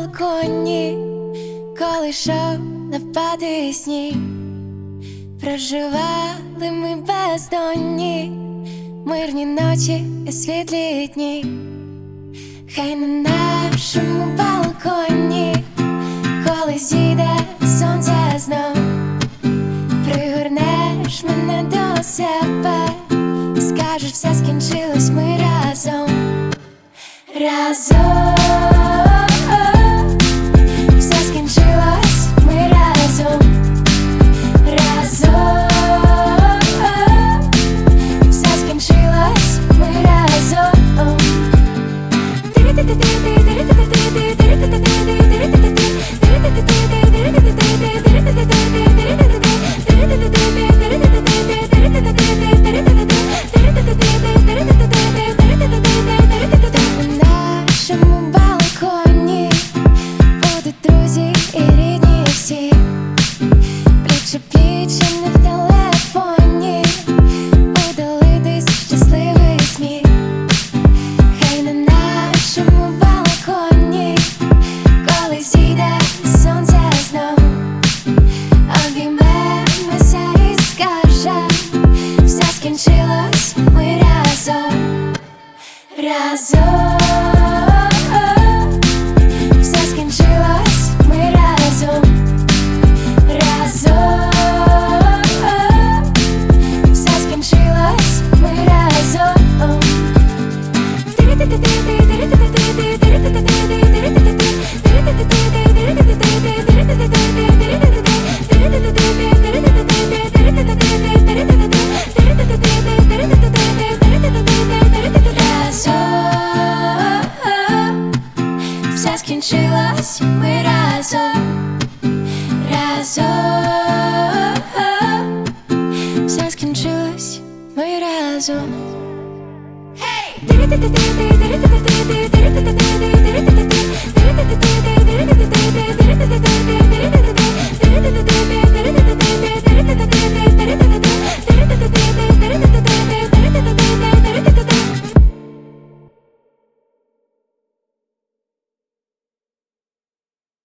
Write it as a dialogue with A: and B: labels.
A: балконі, коли йшов напади сніг, проживали ми бездонні, мирні ночі і світлі дні. Хай на нашому балконі, коли зійде сонце знов, пригорнеш мене до себе, скажеш, все скінчилось, ми разом. Разом все скінчилось, ми разом. Разом все скінчилось, ми разом. На нашому балконі будуть друзі і рідні всі, пліч о пліч, а не в телефоні, буде литись щасливий сміх. Хай на нашому балконі, коли зійде сонце знов, обіймемося і скажем, все скінчилось, ми разом. Разом все скінчилось, ми разом. Разом все скінчилось, ми разом. Все скінчилось, ми разом. Разом все скінчилось, ми разом. Hey!